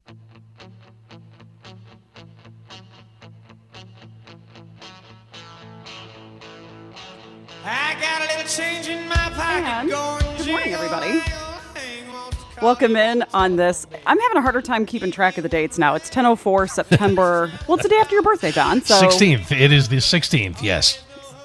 I got a little change in my pocket. And good morning, everybody. Welcome in on this. I'm having a harder time keeping track of the dates now. It's 10:04 September. Well, it's the day after your birthday, John. So 16th. It is the 16th, yes.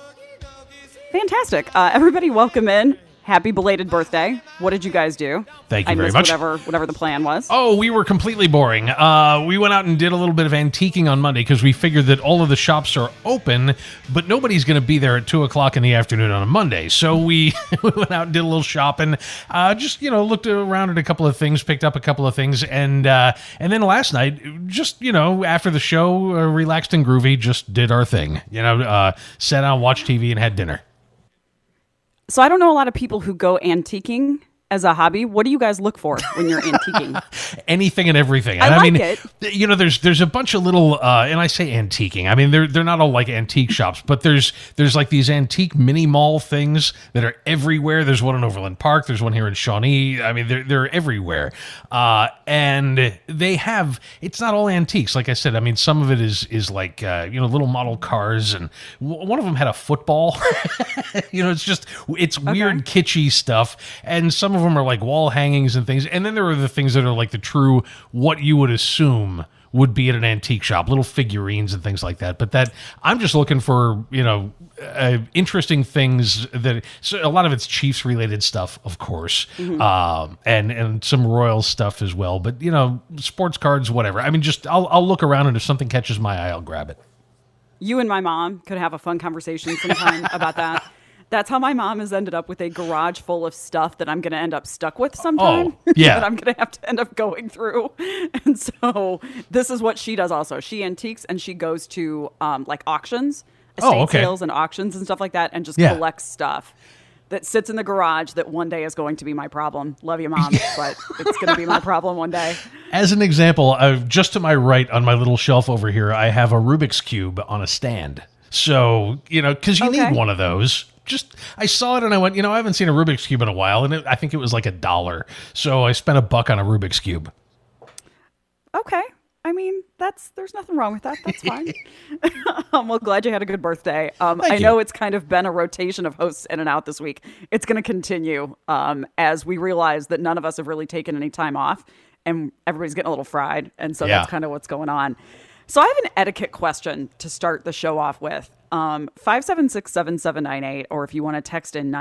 Fantastic. Everybody, welcome in. Happy belated birthday. What did you guys do? Thank you I very missed much. Whatever the plan was. Oh, we were completely boring. We went out and did a little bit of antiquing on Monday because we figured that all of the shops are open, but nobody's going to be there at 2 o'clock in the afternoon on a Monday. So we went out and did a little shopping, just, looked around at a couple of things, picked up a couple of things, and then last night, just, after the show, relaxed and groovy, just did our thing. Sat down, watched TV, and had dinner. So I don't know a lot of people who go antiquing as a hobby. What do you guys look for when you're antiquing? Anything and everything. I And like it. There's a bunch of little, and I say antiquing. I mean, they're not all like antique shops, but there's like these antique mini mall things that are everywhere. There's one in Overland Park. There's one here in Shawnee. I mean, they're everywhere. And they have, it's not all antiques. Like I said, I mean, some of it is like, little model cars, and one of them had a football. It's weird, kitschy stuff. And some of them are like wall hangings and things. And then there are the things that are like the true, what you would assume would be at an antique shop, little figurines and things like that. But that I'm just looking for, interesting things so a lot of it's Chiefs related stuff, of course, and some Royals stuff as well. But, sports cards, whatever. I mean, just I'll look around, and if something catches my eye, I'll grab it. You and my mom could have a fun conversation sometime about that. That's how my mom has ended up with a garage full of stuff that I'm going to end up stuck with sometime. Oh, yeah. That I'm going to have to end up going through. And so this is what she does also. She antiques, and she goes to like auctions, estate sales and auctions and stuff like that, and just collects stuff that sits in the garage that one day is going to be my problem. Love you, Mom, but it's going to be my problem one day. As an example, just to my right on my little shelf over here, I have a Rubik's Cube on a stand. So, because you need one of those. I saw it and I went, I haven't seen a Rubik's Cube in a while, and I think it was like $1. So I spent $1 on a Rubik's Cube. Okay. I mean, there's nothing wrong with that. That's fine. Well, glad you had a good birthday. I know it's kind of been a rotation of hosts in and out this week. It's going to continue as we realize that none of us have really taken any time off, and everybody's getting a little fried. And so that's kind of what's going on. So I have an etiquette question to start the show off with. 576-7798, or if you want to text in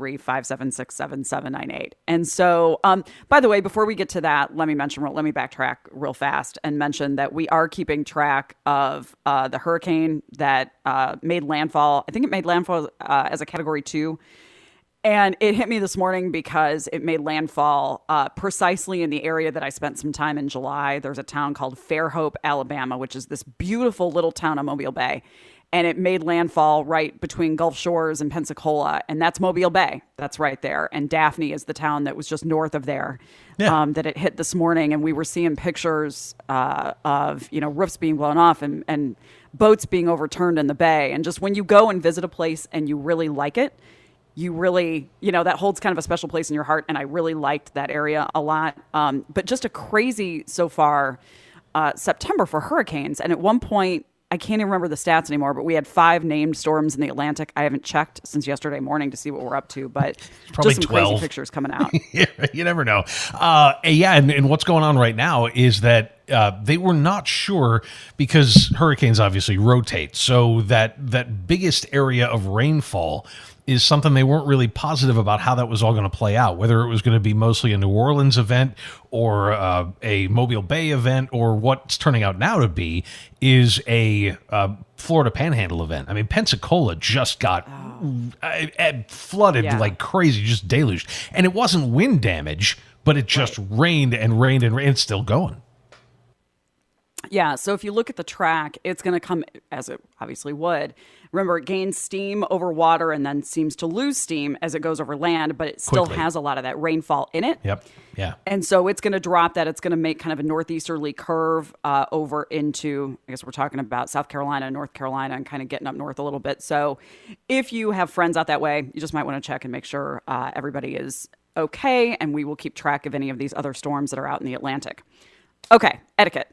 913-576-7798. And so, by the way, before we get to that, let me backtrack real fast and mention that we are keeping track of the hurricane that made landfall. I think it made landfall as a Category 2. And it hit me this morning because it made landfall precisely in the area that I spent some time in July. There's a town called Fairhope, Alabama, which is this beautiful little town on Mobile Bay. And it made landfall right between Gulf Shores and Pensacola. And that's Mobile Bay. That's right there. And Daphne is the town that was just north of there that it hit this morning. And we were seeing pictures of, roofs being blown off and boats being overturned in the bay. And just when you go and visit a place and you really like it, you really, that holds kind of a special place in your heart. And I really liked that area a lot. But just a crazy so far September for hurricanes. And at one point, I can't even remember the stats anymore, but we had 5 named storms in the Atlantic. I haven't checked since yesterday morning to see what we're up to, but probably just some 12 crazy pictures coming out. You never know. And what's going on right now is that they were not sure, because hurricanes obviously rotate. So that biggest area of rainfall is something they weren't really positive about how that was all going to play out, whether it was going to be mostly a New Orleans event or a Mobile Bay event, or what's turning out now to be is a Florida Panhandle event. I mean, Pensacola just got flooded like crazy, just deluged. And it wasn't wind damage, but it just rained and rained and rained. It's still going. Yeah, so if you look at the track, it's going to come, as it obviously would. Remember, it gains steam over water and then seems to lose steam as it goes over land, but it still has a lot of that rainfall in it. Yep, yeah. And so it's going to drop that. It's going to make kind of a northeasterly curve over into, I guess we're talking about South Carolina, North Carolina, and kind of getting up north a little bit. So if you have friends out that way, you just might want to check and make sure everybody is okay, and we will keep track of any of these other storms that are out in the Atlantic. Okay, etiquette.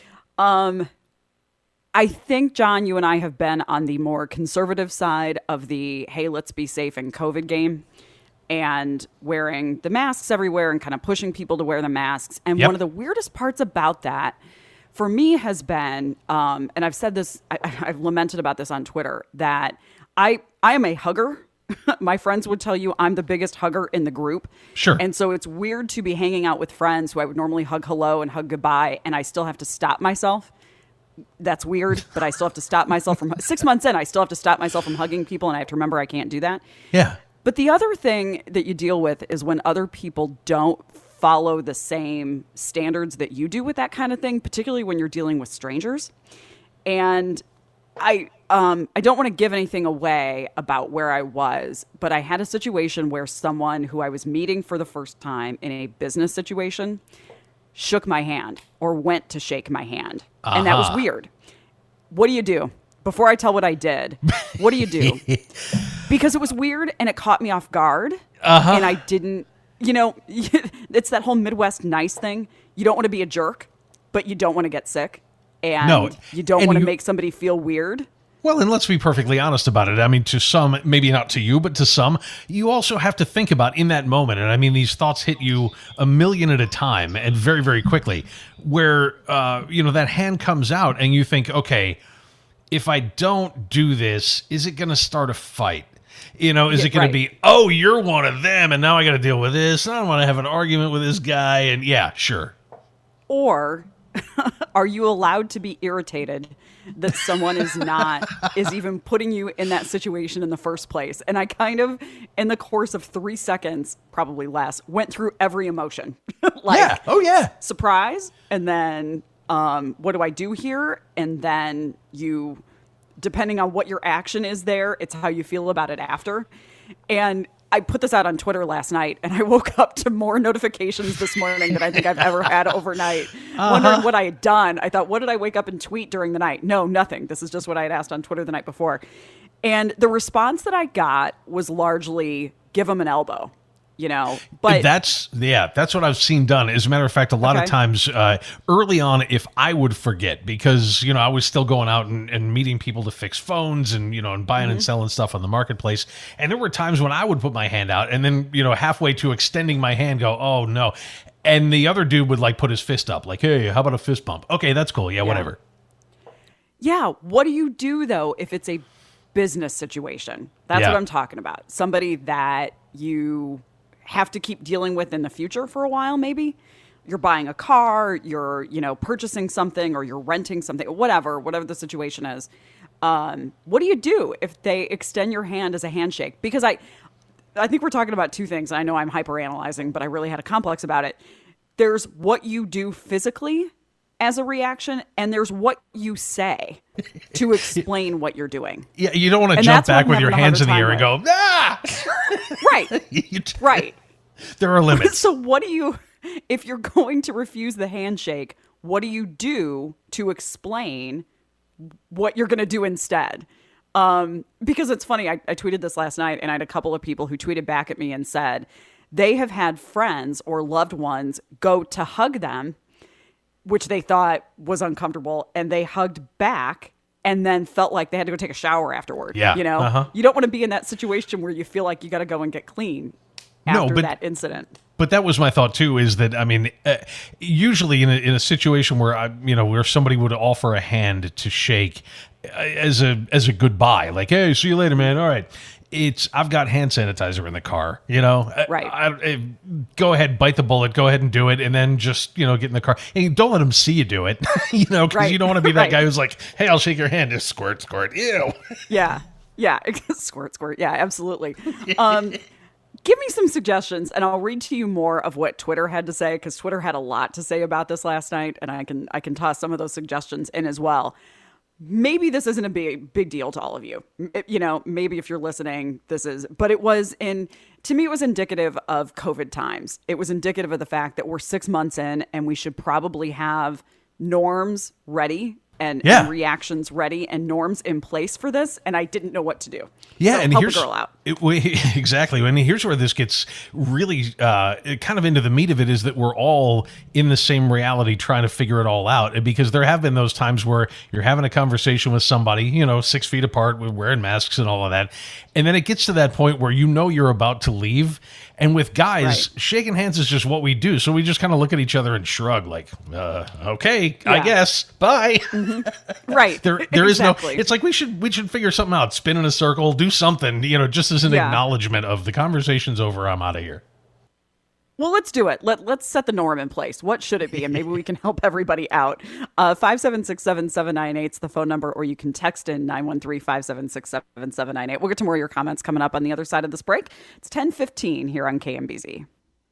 I think, John, you and I have been on the more conservative side of the, hey, let's be safe in COVID game, and wearing the masks everywhere and kind of pushing people to wear the masks. And Yep. one of the weirdest parts about that for me has been, and I've said this, I've lamented about this on Twitter, that I am a hugger. My friends would tell you I'm the biggest hugger in the group. Sure. And so it's weird to be hanging out with friends who I would normally hug hello and hug goodbye, and I still have to stop myself. That's weird, but I still have to stop myself from 6 months in. I still have to stop myself from hugging people, and I have to remember I can't do that. Yeah. But the other thing that you deal with is when other people don't follow the same standards that you do with that kind of thing, particularly when you're dealing with strangers. And I don't want to give anything away about where I was, but I had a situation where someone who I was meeting for the first time in a business situation shook my hand or went to shake my hand. And that was weird. What do you do? Before I tell what I did, what do you do? Because it was weird and it caught me off guard. And I didn't, it's that whole Midwest nice thing. You don't want to be a jerk, but you don't want to get sick. And No, you don't and want to you- make somebody feel weird. Well, and let's be perfectly honest about it. I mean, to some, maybe not to you, but to some, you also have to think about in that moment. And I mean, these thoughts hit you a million at a time and very, very quickly, where, that hand comes out and you think, okay, if I don't do this, is it going to start a fight? Is it going right. to be, oh, you're one of them, and now I got to deal with this. I don't want to have an argument with this guy. And yeah, sure. Or are you allowed to be irritated that someone is even putting you in that situation in the first place? And I kind of, in the course of 3 seconds, probably less, went through every emotion. Yeah. Oh, yeah. Surprise. And then, what do I do here? And then you, depending on what your action is there, it's how you feel about it after. And I put this out on Twitter last night, and I woke up to more notifications this morning than I think I've ever had overnight, wondering what I had done. I thought, what did I wake up and tweet during the night? No, nothing. This is just what I had asked on Twitter the night before. And the response that I got was largely, give them an elbow. But that's what I've seen done. As a matter of fact, a lot of Okay. times early on, if I would forget, because I was still going out and meeting people to fix phones and and buying and selling stuff on the marketplace, and there were times when I would put my hand out and then halfway to extending my hand, go, oh no, and the other dude would like put his fist up, like, hey, how about a fist bump? Okay, that's cool. Yeah, whatever. yeah, what do you do though if it's a business situation? That's Yeah. what I'm talking about. Somebody that you have to keep dealing with in the future for a while, maybe. You're buying a car, you're, purchasing something, or you're renting something, whatever the situation is. What do you do if they extend your hand as a handshake? Because I think we're talking about two things. I know I'm hyperanalyzing, but I really had a complex about it. There's what you do physically as a reaction, and there's what you say to explain what you're doing. Yeah, you don't want to And jump that's what back I'm with your having a hands in harder the air and time go, ah! Right, right. There are limits. So what do you, if you're going to refuse the handshake, what do you do to explain what you're going to do instead? Because it's funny, I tweeted this last night, and I had a couple of people who tweeted back at me and said they have had friends or loved ones go to hug them, which they thought was uncomfortable, and they hugged back and then felt like they had to go take a shower afterward. Yeah, You don't want to be in that situation where you feel like you got to go and get clean after that incident. But that was my thought too. Is that usually in a situation where where somebody would offer a hand to shake as a goodbye, like, hey, see you later, man. All right. I've got hand sanitizer in the car, Right. Go ahead, bite the bullet, go ahead and do it. And then just, get in the car and don't let them see you do it, because Right. you don't want to be that Right. guy who's like, hey, I'll shake your hand. Just squirt, squirt. Ew. Yeah. Squirt, squirt. Yeah, absolutely. Give me some suggestions, and I'll read to you more of what Twitter had to say, because Twitter had a lot to say about this last night, and I can toss some of those suggestions in as well. Maybe this isn't a big deal to all of you. Maybe if you're listening, but it was to me, it was indicative of COVID times. It was indicative of the fact that we're 6 months in, and we should probably have norms ready and reactions ready and norms in place for this, and I didn't know what to do. Yeah, so and help here's a girl out. Exactly. I mean, here's where this gets really kind of into the meat of it, is that we're all in the same reality trying to figure it all out. Because there have been those times where you're having a conversation with somebody, 6 feet apart, we're wearing masks and all of that, and then it gets to that point where you're about to leave. And with guys, shaking hands is just what we do. So we just kind of look at each other and shrug like, okay, I guess. Bye. Mm-hmm. Right. There is no, it's like we should figure something out, spin in a circle, do something, just as an acknowledgement of the conversation's over, I'm out of here. Well, let's do it. Let's set the norm in place. What should it be? And maybe we can help everybody out. 576-7798 is the phone number, or you can text in 913-576-7798. We'll get to more of your comments coming up on the other side of this break. It's 10:15 here on KMBZ.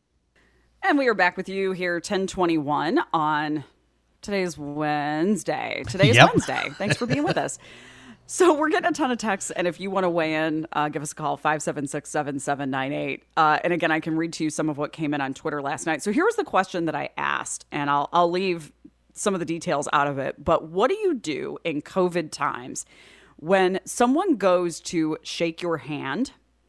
And we are back with you here 10:21 on today's Wednesday. Wednesday. Thanks for being with us. So we're getting a ton of texts, and if you want to weigh in, give us a call, 576-7798. And again, I can read to you some of what came in on Twitter last night. So here was the question that I asked, and I'll leave some of the details out of it. But what do you do in COVID times when someone goes to shake your hand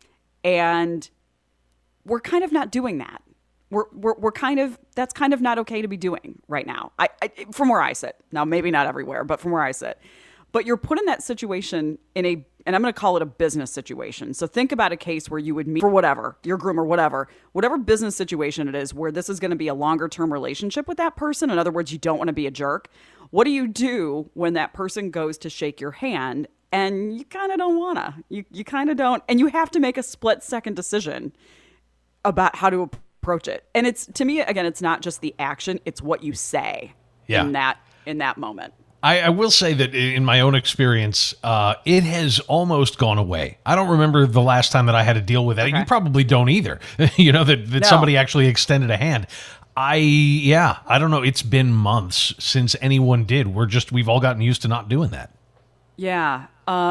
and we're kind of not doing that? We're kind of, that's kind of not okay to be doing right now. I from where I sit. Now, maybe not everywhere, but from where I sit. But you're put in that situation and I'm going to call it a business situation. So think about a case where you would meet for whatever, your groomer, whatever business situation it is, where this is going to be a longer term relationship with that person. In other words, you don't want to be a jerk. What do you do when that person goes to shake your hand and you kind of don't want to? You kind of don't. And you have to make a split second decision about how to approach it. And it's, to me, again, it's not just the action, it's what you say in that moment. I will say that in my own experience, it has almost gone away. I don't remember the last time that I had to deal with that. Okay. You probably don't either. That somebody actually extended a hand. I don't know. It's been months since anyone did. We've all gotten used to not doing that. Yeah.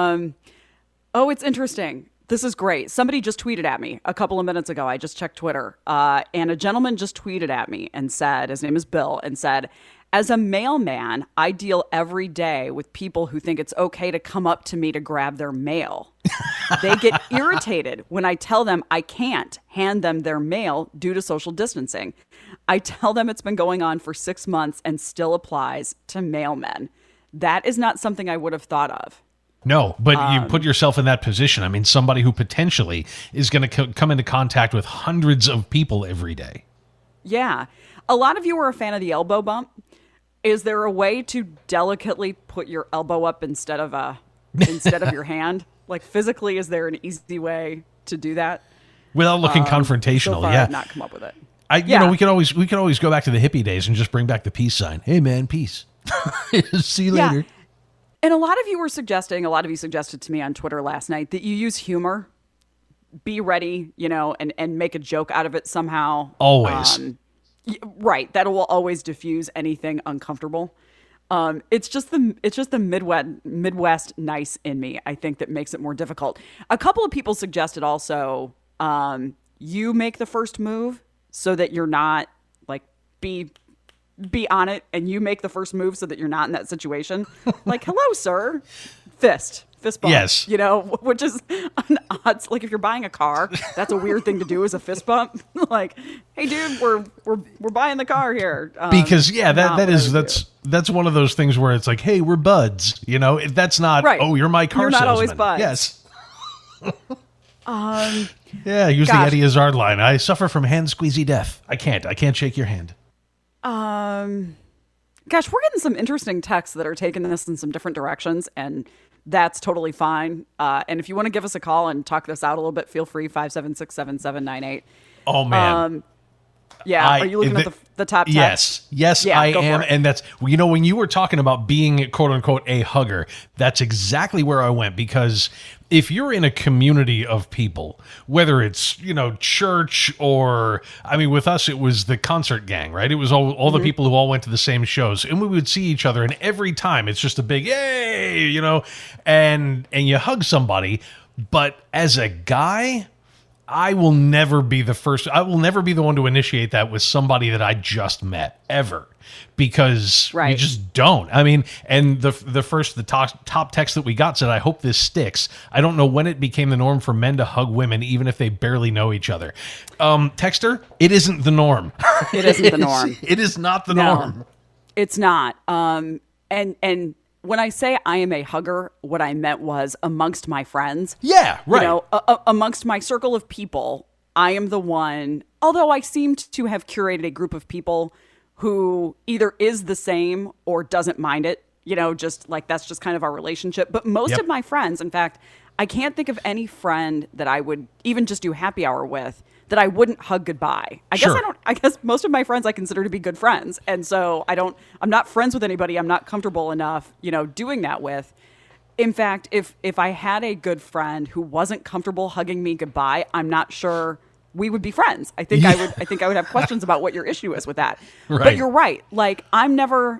It's interesting. This is great. Somebody just tweeted at me a couple of minutes ago. I just checked Twitter. And a gentleman just tweeted at me and said, his name is Bill, and said, as a mailman, I deal every day with people who think it's okay to come up to me to grab their mail. They get irritated when I tell them I can't hand them their mail due to social distancing. I tell them it's been going on for 6 months and still applies to mailmen. That is not something I would have thought of. No, but you put yourself in that position. I mean, somebody who potentially is going to come into contact with hundreds of people every day. Yeah. A lot of you are a fan of the elbow bump. Is there a way to delicately put your elbow up instead of your hand? Like physically, is there an easy way to do that? Without looking confrontational, so far I've not come up with it. We could always go back to the hippie days and just bring back the peace sign. Hey man, peace. See you later. And a lot of you suggested to me on Twitter last night that you use humor. Be ready, and make a joke out of it somehow. Always. Right. That will always diffuse anything uncomfortable. It's just the Midwest nice in me, I think, that makes it more difficult. A couple of people suggested also you make the first move so that you're not like be on it, and you make the first move so that you're not in that situation. Like, hello, sir. Fist bump. Yes. Which is an odd, like if you're buying a car, that's a weird thing to do is a fist bump. Like, hey dude, we're buying the car here. Because that's one of those things where it's like, hey, we're buds. That's not, right. Oh, you're my car salesman. You're not always buds. Yes. Use the Eddie Izzard line. I suffer from hand squeezy death. I can't shake your hand. Gosh, we're getting some interesting texts that are taking this in some different directions, and that's totally fine. And if you want to give us a call and talk this out a little bit, feel free, 576-7798. Oh, man. Are you looking at the top text? Yes, I am. And that's, when you were talking about being, quote unquote, a hugger, that's exactly where I went. Because if you're in a community of people, whether it's, church or, with us, it was the concert gang, right? It was all the people who all went to the same shows, and we would see each other. And every time it's just a big, yay, and you hug somebody. But as a guy, I will never be the first. I will never be the one to initiate that with somebody that I just met ever, because we Right. just don't. I mean, and the top text that we got said, "I hope this sticks. I don't know when it became the norm for men to hug women, even if they barely know each other." Texter, it isn't the norm. It isn't the norm. It is not the No. norm. It's not. And when I say I am a hugger, what I meant was amongst my friends. Yeah, right. You know, amongst my circle of people, I am the one, although I seemed to have curated a group of people who either is the same or doesn't mind it, you know, just like that's just kind of our relationship. But most Yep. of my friends, in fact, I can't think of any friend that I would even just do happy hour with that I wouldn't hug goodbye. Sure. I guess most of my friends I consider to be good friends. And so I'm not friends with anybody I'm not comfortable enough, you know, doing that with. In fact, if I had a good friend who wasn't comfortable hugging me goodbye, I'm not sure we would be friends. I think I would have questions about what your issue is with that. Right. But you're right. Like I'm never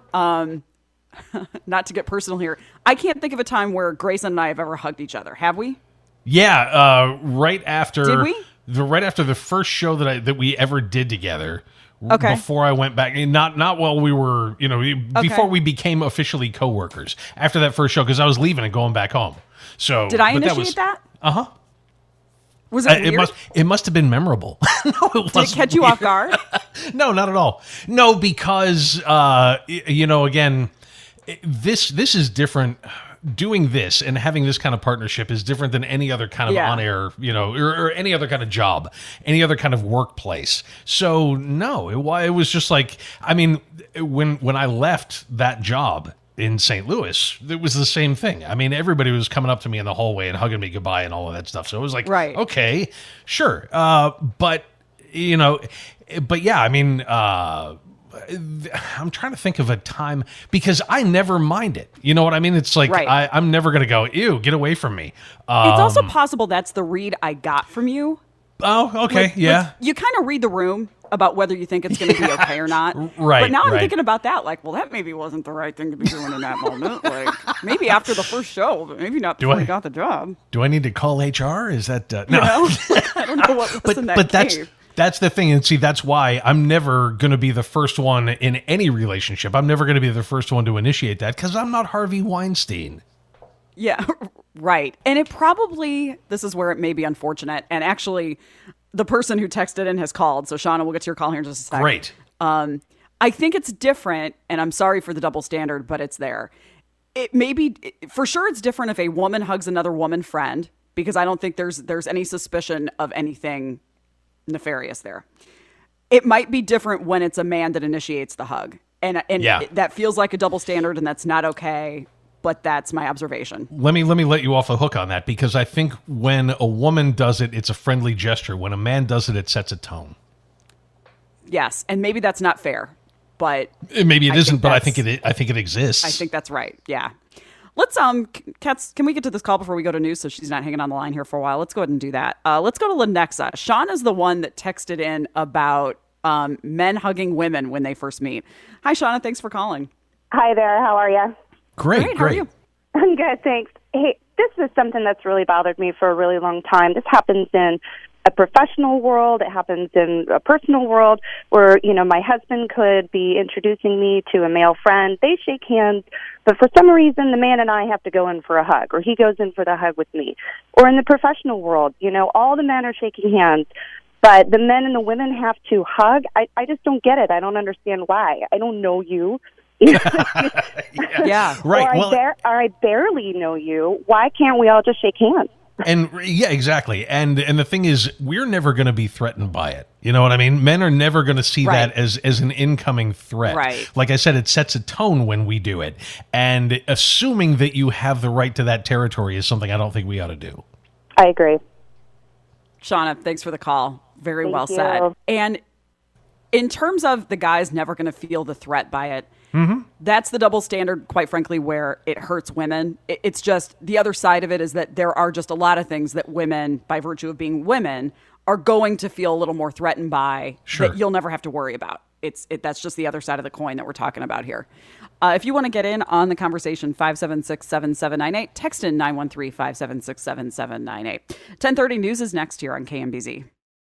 not to get personal here. I can't think of a time where Grayson and I have ever hugged each other. Have we? Yeah, right after Did we? right after the first show that we ever did together. Okay. Before I went back, not while we were, you know, before we became officially coworkers. After that first show, because I was leaving and going back home. So Did I but initiate that? Uh-huh. Was it weird? It must have been memorable. No, it Did it wasn't catch you weird. off guard? No, not at all. No, because you know, again, this is different. Doing this and having this kind of partnership is different than any other kind of Yeah. on-air, you know, or any other kind of job, any other kind of workplace. So no, it was just like, I mean, when I left that job in St. Louis, it was the same thing. I mean, everybody was coming up to me in the hallway and hugging me goodbye and all of that stuff. So it was like, Right. okay, sure. But you know, but yeah, I mean, I'm trying to think of a time, because I never mind it. You know what I mean? It's like, Right. I'm never going to go, ew, get away from me. It's also possible that's the read I got from you. Oh, okay. Like, Yeah. you kind of read the room about whether you think it's going to be okay or not. Right, But now I'm right. thinking about that. Like, well, that maybe wasn't the right thing to be doing in that moment. Like, maybe after the first show, but maybe not before I- you got the job. Do I need to call HR? Is that, no. You know? I don't know what was in that cave. That's the thing. And see, that's why I'm never going to be the first one in any relationship. I'm never going to be the first one to initiate that, because I'm not Harvey Weinstein. Yeah, right. And it probably, this is where it may be unfortunate. And actually, the person who texted in has called. So, Shauna, we'll get to your call here in just a second. Great. I think it's different, and I'm sorry for the double standard, but it's there. It may be, for sure, it's different if a woman hugs another woman friend, because I don't think there's any suspicion of anything nefarious there. It might be different when it's a man that initiates the hug, and Yeah. that feels like a double standard, and that's not okay. But that's my observation. Let me let you off the hook on that, because I think when a woman does it, it's a friendly gesture. When a man does it, it sets a tone. Yes, and maybe that's not fair, but Maybe it I isn't, think but I that's- think it exists. I think that's right. Yeah. Let's Katz, can we get to this call before we go to news so she's not hanging on the line here for a while? Let's go ahead and do that. Let's go to Lenexa. Sean is the one that texted in about men hugging women when they first meet. Hi, Shauna. Thanks for calling. Hi there. How are you? Great. How are you? I'm good, thanks. Hey, this is something that's really bothered me for a really long time. This happens in a professional world. It happens in a personal world where, you know, my husband could be introducing me to a male friend. They shake hands, but for some reason, the man and I have to go in for a hug, or he goes in for the hug with me. Or in the professional world, you know, all the men are shaking hands, but the men and the women have to hug. I just don't get it. I don't understand why. I don't know you. Yeah. Right. Or I barely know you. Why can't we all just shake hands? And yeah, exactly. And the thing is, we're never going to be threatened by it. You know what I mean? Men are never going to see Right. that as an incoming threat. Right. Like I said, it sets a tone when we do it. And assuming that you have the right to that territory is something I don't think we ought to do. I agree. Shauna, thanks for the call. Very Thank well you. said. And in terms of the guy's never going to feel the threat by it, that's the double standard, quite frankly, where it hurts women. It's just the other side of it is that there are just a lot of things that women, by virtue of being women, are going to feel a little more threatened by Sure. that you'll never have to worry about. that's just the other side of the coin that we're talking about here. If you want to get in on the conversation, 576-7798, text in 913-576-7798. 1030 News is next here on KMBZ.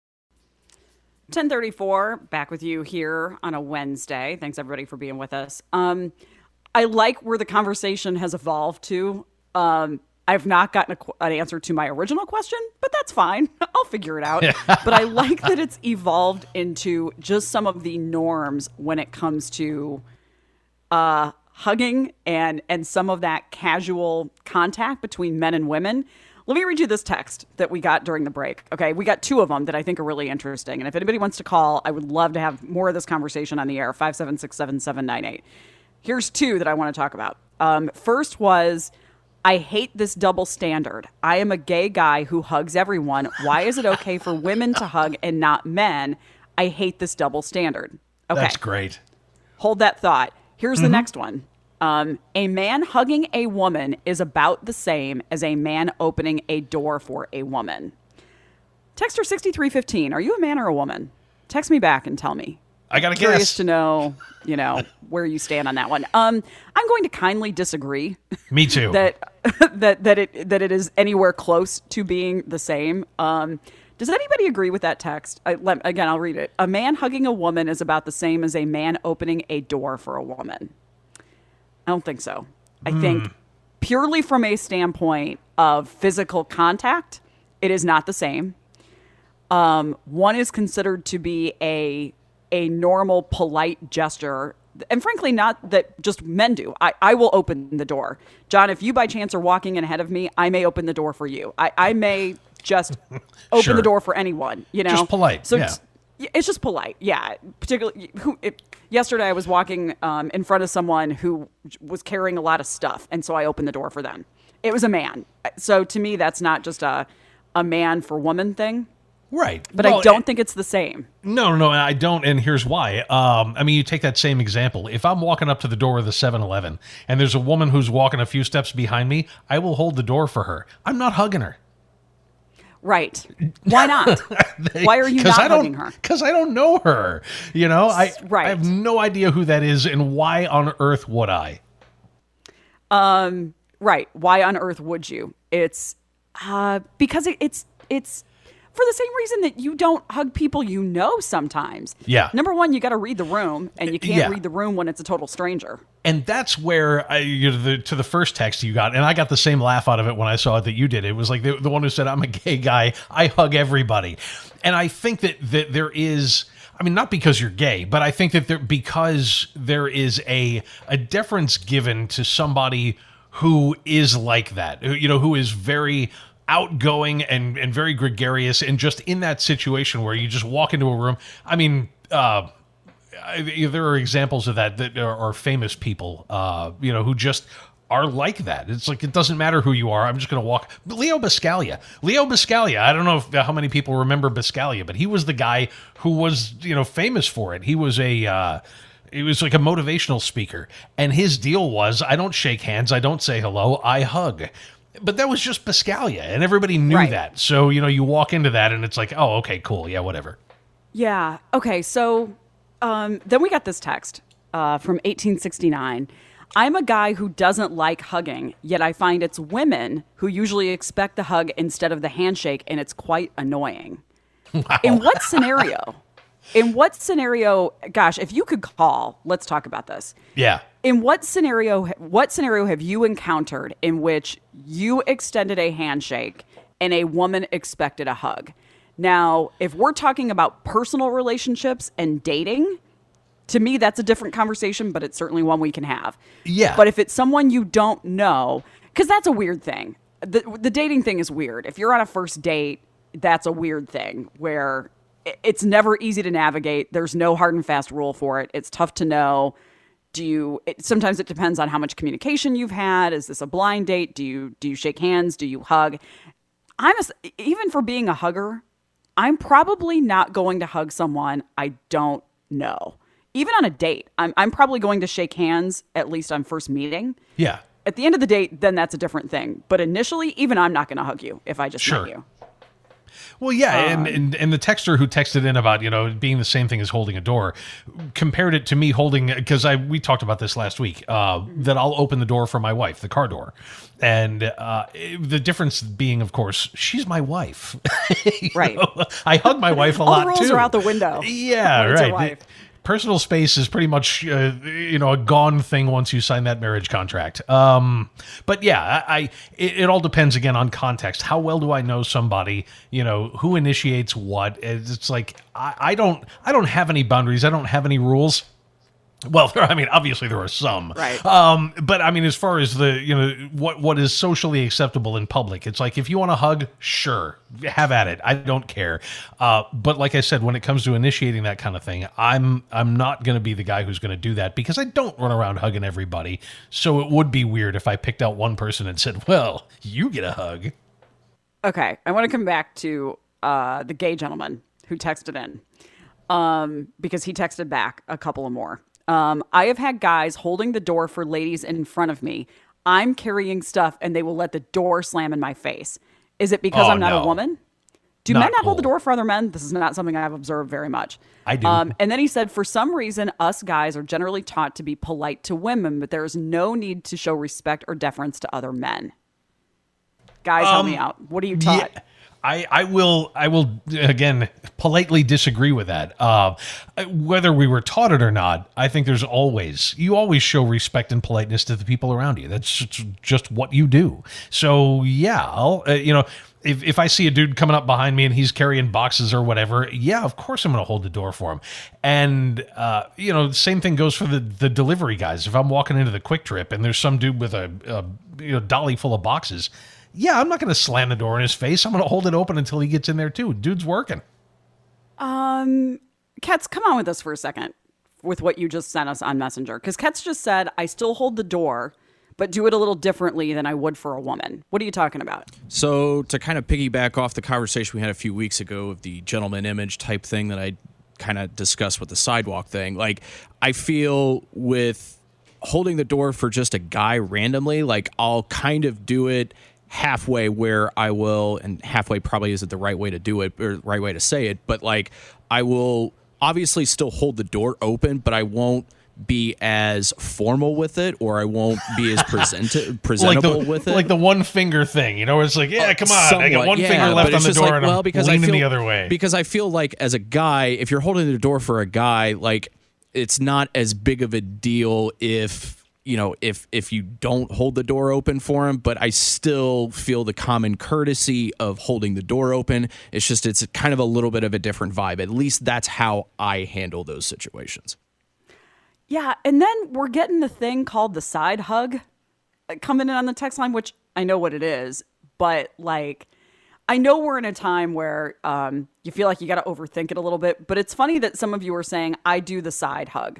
1034, back with you here on a Wednesday. Thanks everybody for being with us. I like where the conversation has evolved to. I've not gotten an answer to my original question, but that's fine. I'll figure it out. But I like that it's evolved into just some of the norms when it comes to hugging and some of that casual contact between men and women. Let me read you this text that we got during the break. Okay, we got two of them that I think are really interesting. And if anybody wants to call, I would love to have more of this conversation on the air, 576-7798. Here's two that I want to talk about. First was, I hate this double standard. I am a gay guy who hugs everyone. Why is it okay for women to hug and not men? I hate this double standard. Okay. That's great. Hold that thought. Here's the next one. A man hugging a woman is about the same as a man opening a door for a woman. Texter 6315, are you a man or a woman? Text me back and tell me. I got to Curious guess. to know, where you stand on that one. I'm going to kindly disagree. Me too. that it is anywhere close to being the same. Does anybody agree with that text? Again, I'll read it. A man hugging a woman is about the same as a man opening a door for a woman. I don't think so. I think purely from a standpoint of physical contact, it is not the same. One is considered to be a normal, polite gesture. And frankly, not that just men do. I will open the door. John, if you by chance are walking in ahead of me, I may open the door for you. I may just open Sure. the door for anyone, Just polite, So yeah. it's just polite. Yeah. Particularly, yesterday I was walking in front of someone who was carrying a lot of stuff. And so I opened the door for them. It was a man. So to me, that's not just a man for woman thing. Right. But Well, I don't think it's the same. No, I don't. And here's why. You take that same example. If I'm walking up to the door of the 7-Eleven and there's a woman who's walking a few steps behind me, I will hold the door for her. I'm not hugging her. Right. Why not? Why are you not hugging her? Because I don't know her. I Right. have no idea who that is, and why on earth would I? Right. Why on earth would you? It's because it's for the same reason that you don't hug people you know sometimes. Yeah. Number one, you got to read the room, and you can't Yeah. read the room when it's a total stranger. And that's where to the first text you got, and I got the same laugh out of it when I saw it that you did. It was like the one who said, I'm a gay guy, I hug everybody. And I think that there is, not because you're gay, but I think that because there is a deference given to somebody who is like that, who is very outgoing and very gregarious, and just in that situation where you just walk into a room. There are examples of that are famous people, who just are like that. It's like, it doesn't matter who you are. I'm just going to walk. Leo Biscaglia. I don't know how many people remember Biscaglia, but he was the guy who was, famous for it. He was he was like a motivational speaker. And his deal was, I don't shake hands. I don't say hello. I hug. But that was just Biscaglia, and everybody knew Right. that. So, you walk into that and it's like, oh, okay, cool. Yeah, whatever. Yeah. Okay. So then we got this text from 1869. I'm a guy who doesn't like hugging, yet I find it's women who usually expect the hug instead of the handshake, and it's quite annoying. Wow. In what scenario? Gosh, if you could call, let's talk about this. Yeah. In what scenario have you encountered in which you extended a handshake and a woman expected a hug? Now, if we're talking about personal relationships and dating, to me, that's a different conversation, but it's certainly one we can have. Yeah. But if it's someone you don't know, because that's a weird thing. The dating thing is weird. If you're on a first date, that's a weird thing where it's never easy to navigate. There's no hard and fast rule for it. It's tough to know. Sometimes it depends on how much communication you've had. Is this a blind date? Do you shake hands? Do you hug? Even for being a hugger, I'm probably not going to hug someone I don't know. Even on a date, I'm probably going to shake hands, at least on first meeting. Yeah. At the end of the date, then that's a different thing. But initially, even I'm not going to hug you if I just Sure. met you. Well, yeah, and the texter who texted in about, it being the same thing as holding a door compared it to me holding, because we talked about this last week, that I'll open the door for my wife, the car door. And the difference being, of course, she's my wife. Right. I hug my wife a All lot, the rules too. are out the window. Yeah, when it's your right. wife. Personal space is pretty much, a gone thing once you sign that marriage contract. But yeah, it all depends again on context. How well do I know somebody? Who initiates what? It's like I don't have any boundaries. I don't have any rules. Well, obviously there are some, right? But as far as the, what is socially acceptable in public, it's like if you want to hug, sure, have at it. I don't care. But like I said, when it comes to initiating that kind of thing, I'm not going to be the guy who's going to do that because I don't run around hugging everybody. So it would be weird if I picked out one person and said, "Well, you get a hug." Okay, I want to come back to the gay gentleman who texted in because he texted back a couple of more. I have had guys holding the door for ladies in front of me. I'm carrying stuff and they will let the door slam in my face. Is it because I'm not a woman? Do men not hold the door for other men? This is not something I've observed very much. I do. And then he said, for some reason, us guys are generally taught to be polite to women, but there is no need to show respect or deference to other men. Guys, help me out. What are you taught? Yeah. I will again politely disagree with that. Whether we were taught it or not, I think you always show respect and politeness to the people around you. That's just what you do. So yeah, I'll if I see a dude coming up behind me and he's carrying boxes or whatever, yeah, of course I'm going to hold the door for him. And the same thing goes for the delivery guys. If I'm walking into the Quick Trip and there's some dude with a dolly full of boxes. Yeah, I'm not going to slam the door in his face. I'm going to hold it open until he gets in there too. Dude's working. Kets, come on with us for a second with what you just sent us on Messenger. Because Kets just said, I still hold the door, but do it a little differently than I would for a woman. What are you talking about? So to kind of piggyback off the conversation we had a few weeks ago of the gentleman image type thing that I kind of discussed with the sidewalk thing, like I feel with holding the door for just a guy randomly, like I'll kind of do it halfway where I will, and halfway probably isn't the right way to do it or right way to say it, but like I will obviously still hold the door open, but I won't be as formal with it, or I won't be as presentable with it. Like the one finger thing, where it's like, yeah, come on, somewhat, I got one finger left on the door and I'm leaning the other way. Because I feel like as a guy, if you're holding the door for a guy, like it's not as big of a deal if you don't hold the door open for him, but I still feel the common courtesy of holding the door open. It's kind of a little bit of a different vibe. At least that's how I handle those situations. Yeah, and then we're getting the thing called the side hug coming in on the text line, which I know what it is, but like I know we're in a time where you feel like you got to overthink it a little bit, but it's funny that some of you are saying I do the side hug.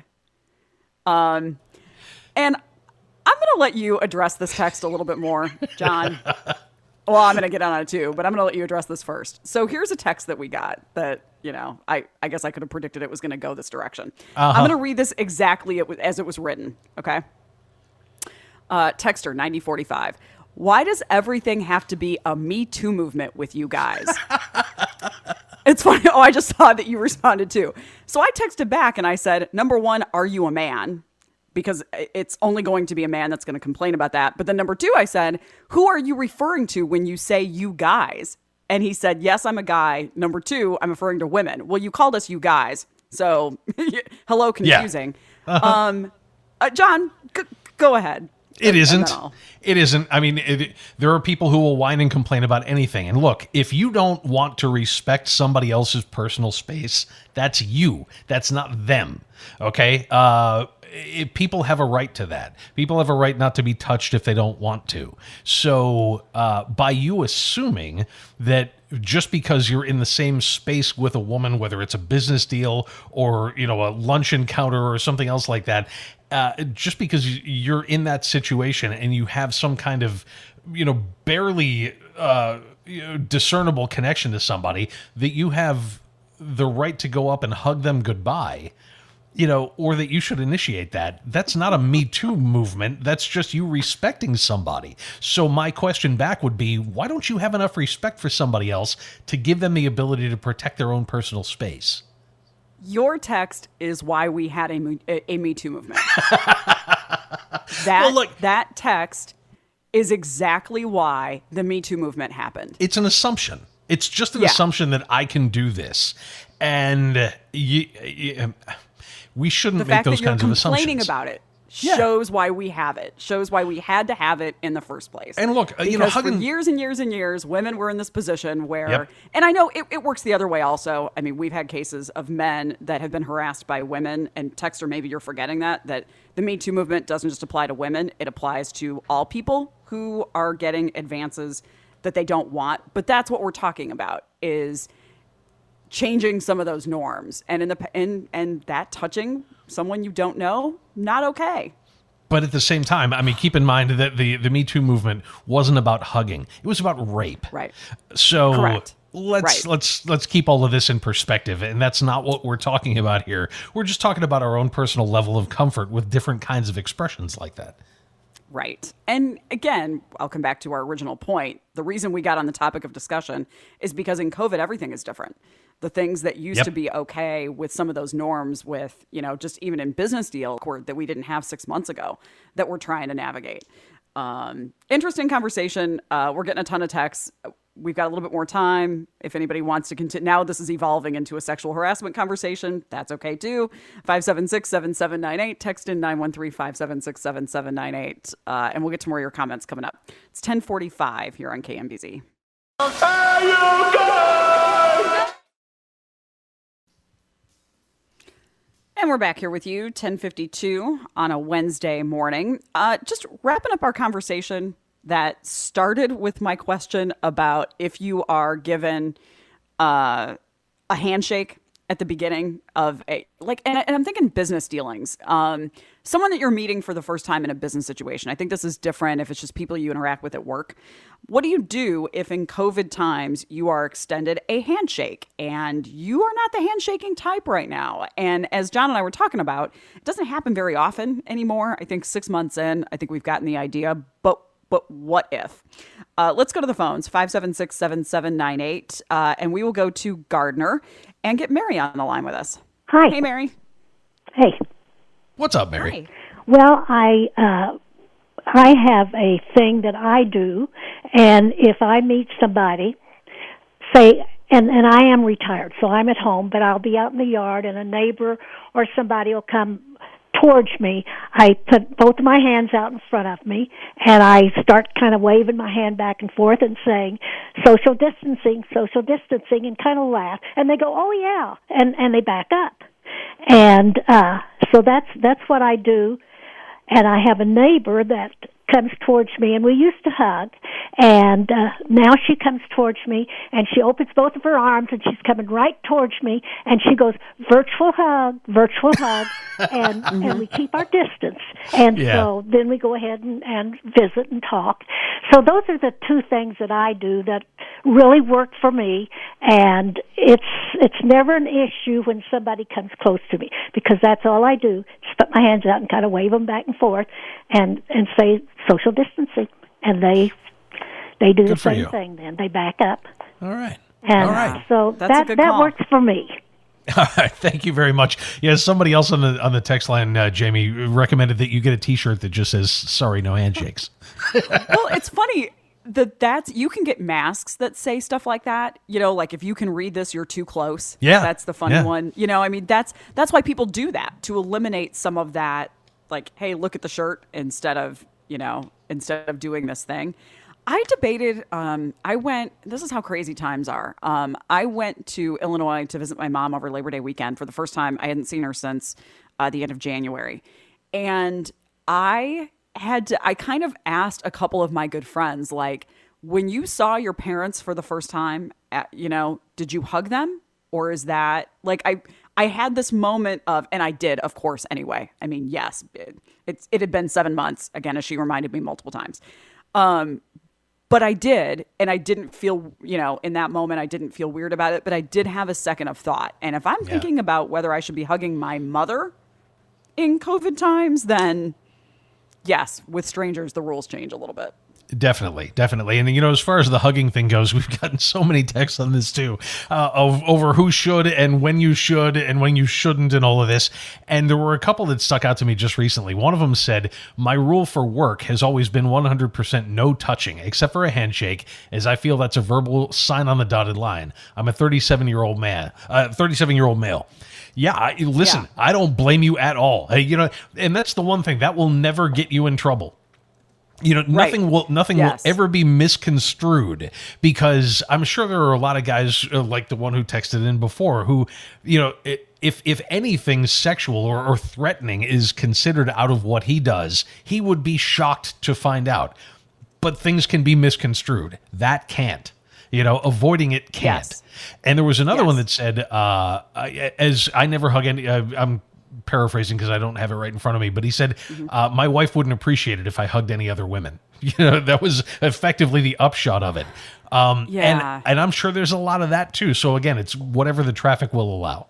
And I'm going to let you address this text a little bit more, John. Well, I'm going to get on it too, but I'm going to let you address this first. So here's a text that we got that, I guess I could have predicted it was going to go this direction. I'm going to read this exactly as it was written, okay? Texter 9045. Why does everything have to be a Me Too movement with you guys? It's funny. Oh, I just saw that you responded too. So I texted back and I said, number one, are you a man? Because it's only going to be a man that's going to complain about that. But then number two, I said, who are you referring to when you say you guys? And he said, yes, I'm a guy. Number two, I'm referring to women. Well, you called us you guys. So hello, confusing. Yeah. John, go ahead. It isn't. It isn't. I mean, there are people who will whine and complain about anything. And look, if you don't want to respect somebody else's personal space, that's you. That's not them. Okay? People have a right to that. People have a right not to be touched if they don't want to. So by you assuming that just because you're in the same space with a woman, whether it's a business deal or, a lunch encounter or something else like that, just because you're in that situation and you have some kind of, barely discernible connection to somebody, that you have the right to go up and hug them goodbye. or that you should initiate that. That's not a Me Too movement. That's just you respecting somebody. So my question back would be, why don't you have enough respect for somebody else to give them the ability to protect their own personal space? Your text is why we had a Me Too movement. That text is exactly why the Me Too movement happened. It's an assumption. It's just an assumption that I can do this. And we shouldn't make those kinds of assumptions. The fact that you're complaining about it shows why we have it. Shows why we had to have it in the first place. And look, because for years and years and years, women were in this position where, and I know it works the other way also. I mean, we've had cases of men that have been harassed by women, and Texter, maybe you're forgetting that the Me Too movement doesn't just apply to women. It applies to all people who are getting advances that they don't want. But that's what we're talking about, is changing some of those norms, and and that touching someone you don't know, not okay. But at the same time, I mean, keep in mind that the Me Too movement wasn't about hugging; it was about rape. Right. So correct. Let's keep all of this in perspective, and that's not what we're talking about here. We're just talking about our own personal level of comfort with different kinds of expressions like that. Right. And again, I'll come back to our original point. The reason we got on the topic of discussion is because in COVID, everything is different. The things that used to be okay with some of those norms with, just even in business deal that we didn't have 6 months ago that we're trying to navigate. Interesting conversation. We're getting a ton of texts. We've got a little bit more time. If anybody wants to continue, now this is evolving into a sexual harassment conversation. That's okay too. 576-7798. Text in 913-576-7798. And we'll get to more of your comments coming up. It's 10:45 here on KMBZ. And we're back here with you, 10:52 on a Wednesday morning. Just wrapping up our conversation that started with my question about if you are given a handshake at the beginning of and I'm thinking business dealings. Someone that you're meeting for the first time in a business situation. I think this is different if it's just people you interact with at work. What do you do if in COVID times you are extended a handshake and you are not the handshaking type right now? And as John and I were talking about, it doesn't happen very often anymore. I think 6 months in, I think we've gotten the idea, but what if? Let's go to the phones, 576-7798, and we will go to Gardner and get Mary on the line with us. Hi. Hey, Mary. Hey. What's up, Mary? Hi. Well, I have a thing that I do, and if I meet somebody, say, and I am retired, so I'm at home, but I'll be out in the yard, and a neighbor or somebody will come towards me. I put both of my hands out in front of me, and I start kind of waving my hand back and forth and saying, social distancing, and kind of laugh. And they go, oh, yeah, and they back up. And so that's what I do. And I have a neighbor that comes towards me, and we used to hug, and now she comes towards me, and she opens both of her arms, and she's coming right towards me, and she goes, virtual hug, and we keep our distance. And so then we go ahead and visit and talk. So those are the two things that I do that really work for me, and it's never an issue when somebody comes close to me, because that's all I do. Just put my hands out and kind of wave them back and forth and say social distancing, and they do the same thing. Then they back up. All right. And all right. So that works for me. All right, thank you very much. Yeah, somebody else on the text line, Jamie, recommended that you get a T-shirt that just says "Sorry, no handshakes." Well, it's funny that's you can get masks that say stuff like that. Like if you can read this, you're too close. Yeah, that's the funny one. I mean, that's why people do that, to eliminate some of that. Like, hey, look at the shirt instead of doing this thing. I debated, this is how crazy times are. I went to Illinois to visit my mom over Labor Day weekend for the first time. I hadn't seen her since the end of January. And I kind of asked a couple of my good friends, like, when you saw your parents for the first time, did you hug them? Or is that, like, I had this moment of, and I did, of course, anyway. I mean, yes, it had been 7 months, again, as she reminded me multiple times. But I did, and I didn't feel, in that moment, I didn't feel weird about it, but I did have a second of thought. And if I'm thinking about whether I should be hugging my mother in COVID times, then yes, with strangers, the rules change a little bit. Definitely. And, as far as the hugging thing goes, we've gotten so many texts on this too, over who should and when you shouldn't and all of this. And there were a couple that stuck out to me just recently. One of them said, my rule for work has always been 100% no touching, except for a handshake, as I feel that's a verbal sign on the dotted line. I'm a 37-year-old male. Yeah, listen, Yeah. I don't blame you at all. And that's the one thing that will never get you in trouble. Nothing will ever be misconstrued, because I'm sure there are a lot of guys like the one who texted in before who, if anything sexual or threatening is considered out of what he does, he would be shocked to find out. But things can be misconstrued. That can't. Avoiding it can't. Yes. And there was another one that said, as I never hug any, I'm paraphrasing because I don't have it right in front of me, but he said, my wife wouldn't appreciate it if I hugged any other women. That was effectively the upshot of it. Yeah. And I'm sure there's a lot of that too. So again, it's whatever the traffic will allow.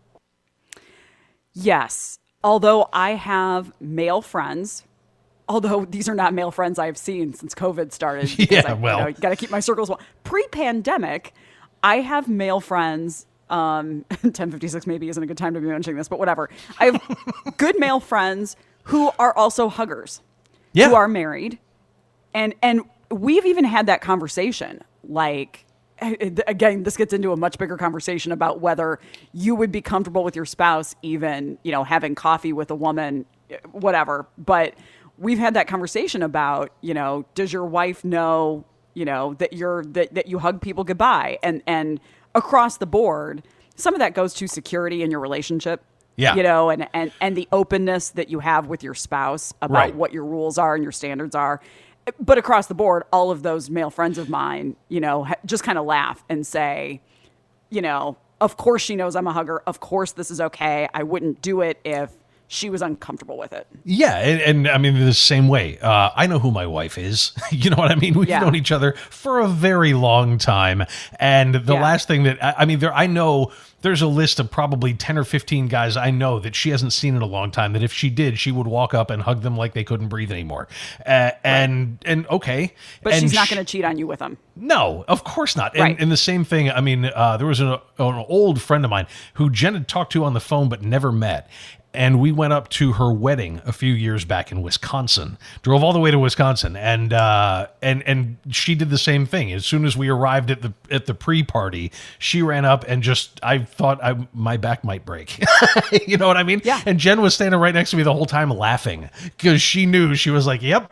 Yes. Although I have male friends, although these are not male friends I've seen since COVID started. Yeah, you got to keep my circles. Pre-pandemic, I have male friends. 10:56 maybe isn't a good time to be mentioning this, but whatever. I have good male friends who are also huggers, who are married, and we've even had that conversation. Like, again, this gets into a much bigger conversation about whether you would be comfortable with your spouse, even having coffee with a woman, whatever. But we've had that conversation about does your wife know that you hug people goodbye, and across the board, some of that goes to security in your relationship. Yeah. And the openness that you have with your spouse about what your rules are and your standards are. But across the board, all of those male friends of mine, just kind of laugh and say, of course she knows I'm a hugger. Of course this is okay. I wouldn't do it if she was uncomfortable with it. Yeah, and I mean, the same way. I know who my wife is. You know what I mean? We've known each other for a very long time. And the last thing that, I know there's a list of probably 10 or 15 guys I know that she hasn't seen in a long time, that if she did, she would walk up and hug them like they couldn't breathe anymore. And okay. But and she's not going to cheat on you with them. No, of course not. Right. And the same thing, there was an old friend of mine who Jen had talked to on the phone but never met. And we went up to her wedding a few years back in Wisconsin. Drove all the way to Wisconsin, and she did the same thing. As soon as we arrived at the pre-party, she ran up and I thought my back might break. You know what I mean? Yeah. And Jen was standing right next to me the whole time laughing because she knew. She was like, "Yep,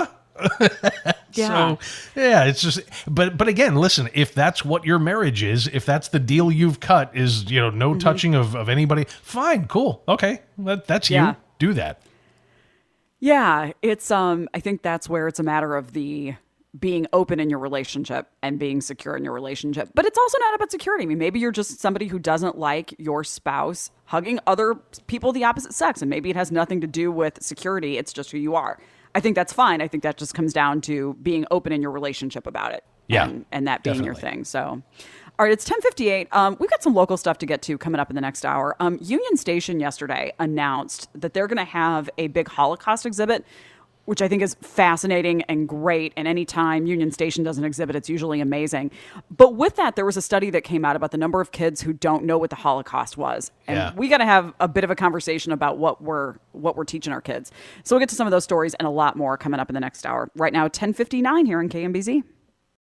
Yeah. So, yeah, it's just, but again, listen, if that's what your marriage is, if that's the deal you've cut is, no touching of anybody, fine, cool. Okay. That's you. Do that. Yeah. It's, I think that's where it's a matter of the being open in your relationship and being secure in your relationship. But it's also not about security. I mean, maybe you're just somebody who doesn't like your spouse hugging other people of the opposite sex, and maybe it has nothing to do with security. It's just who you are. I think that's fine. I think that just comes down to being open in your relationship about it. Yeah, and that being your definitely. thing. So, all right, it's 10:58. We've got some local stuff to get to coming up in the next hour. Union Station yesterday announced that they're going to have a big Holocaust exhibit, which I think is fascinating and great. And anytime Union Station does an exhibit, it's usually amazing. But with that, there was a study that came out about the number of kids who don't know what the Holocaust was. And we got to have a bit of a conversation about what we're teaching our kids. So we'll get to some of those stories and a lot more coming up in the next hour. Right now, 10:59 here in KMBZ.